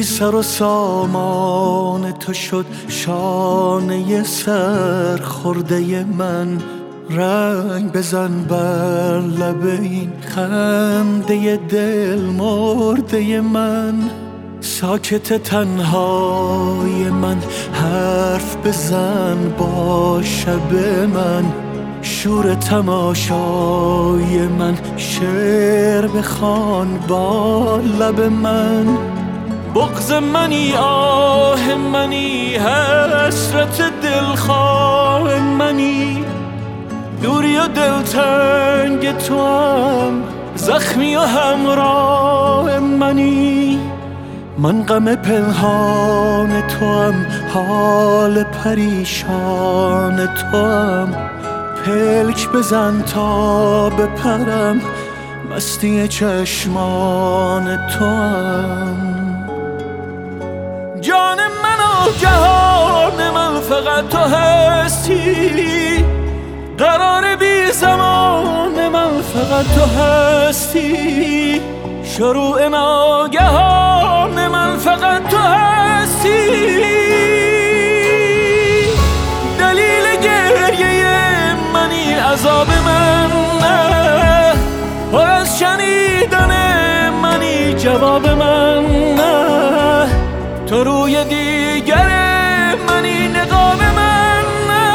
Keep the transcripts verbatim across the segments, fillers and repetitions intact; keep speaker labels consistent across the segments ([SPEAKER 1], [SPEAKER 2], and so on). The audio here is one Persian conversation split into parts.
[SPEAKER 1] بی سر و سامان تو شد شانه سر خورده من. رنگ بزن بر لب این خنده دل مرده من. ساکت تنهای من حرف بزن با شب من. شور تماشای من شعر بخوان با لب من. بغض منی آه منی حسرت دلخواه منی. دوری و دلتنگ تو هم زخمی و همراه منی. من غم پنهان تو هم حال پریشان تو هم. پلک بزن تا بپرم مستی چشمان تو هم. جان من و جهان من فقط تو هستی. قرار بی زمان من فقط تو هستی. شروع ناگهان من فقط تو هستی. دلیل گریه منی عذاب من نه. پر از شنیدن منی جواب من نه. تو روی دیگر منی نقاب من نه.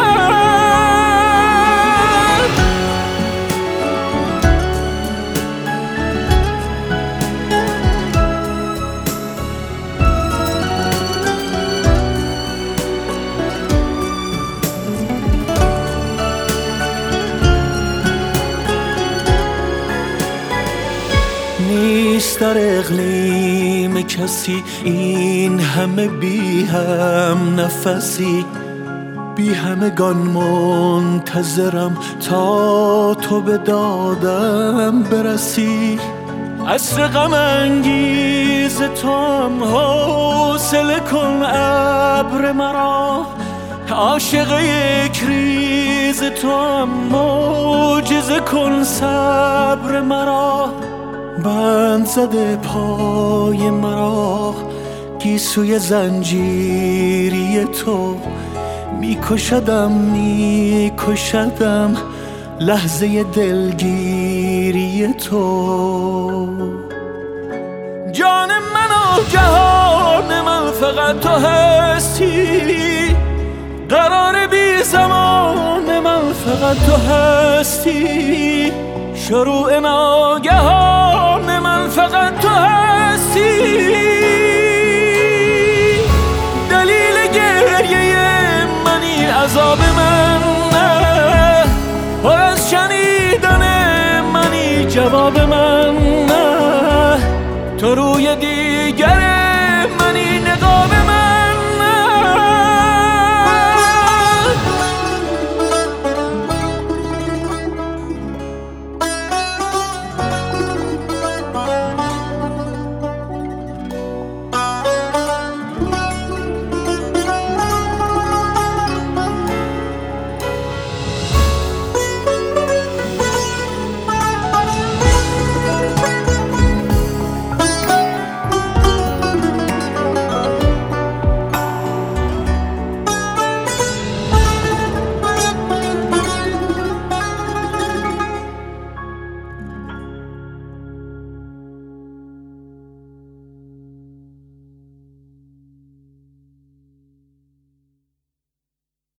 [SPEAKER 1] نیست در اقلیم کسی این همه بی هم نفسی. بی همگان منتظرم تا تو به دادم برسی. عصر غم انگیز تو هم حوصله کن ابر مرا. عاشق یک ریز تو هم معجزه کن صبر مرا. بند زده پای مرا گیسوی زنجیری تو. میکشدم میکشدم لحظه دلگیری تو. جان من و جهان من فقط تو هستی. قرار بی زمان من فقط تو هستی. شروع ناگهان من فقط تو هستی. دلیل گریه منی عذاب من نه. پر از شنیدن منی جواب من نه. تو روی دی